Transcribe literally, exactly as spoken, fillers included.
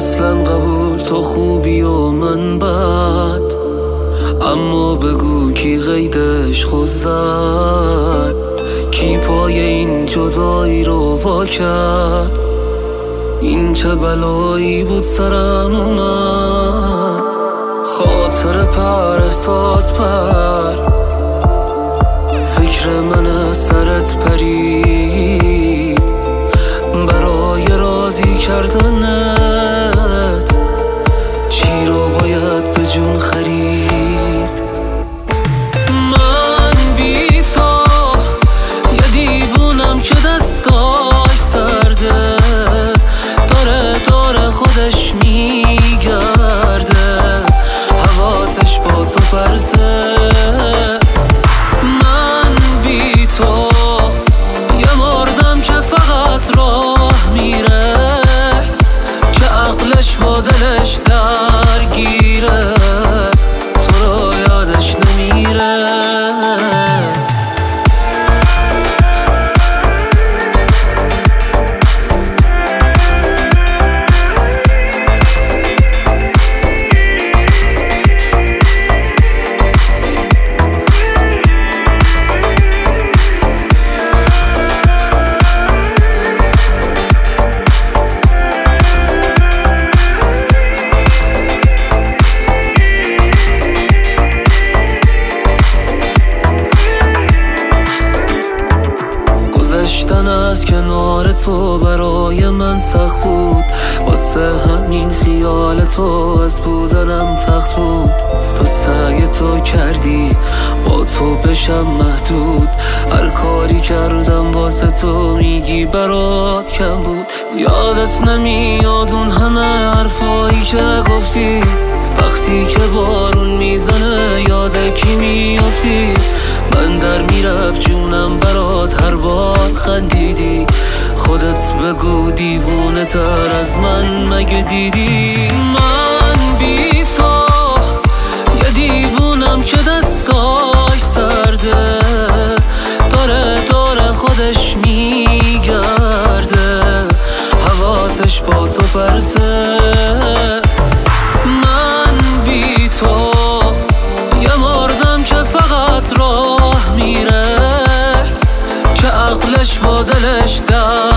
اصلا قبول تو خوبی و من بد، اما بگو کی قیدش خود زد، کی پای این جدایی رو وا کرد. این چه بلایی بود سرم اومد، خاطر پر احساس پر، فکر من سرت پرید برای راضی کردنت، چی رو باید به جون خرید. من بی تو یه دیوونم که دستاش سرده، داره داره خودش میگرده، حواسش با تو پرته. من بی تو یه مردم که فقط راه میره، که عقلش با دلش درگیره، تو رو یادش نمیره. گذشتن از کنار تو برای من سخت بود، واسه همین خیال تو از بودنم تخت بود. تو سعی تو کردی با تو بشم محدود، هر کاری کردم واسه تو میگی برات کم بود. یادت نمیاد اون همه حرفایی که گفتی، وقتی که بارون میزنه یاد کی میافتی. من در میرفت جونم برات هر بار خندیدی، خودت بگو دیوونه تر از من مگه دیدی. من بی تو یه دیوونم که دستاش سرده، داره داره خودش میگرده، حواسش با تو پرته. من بی تو یه مردم که فقط راه میره، که عقلش با دلش در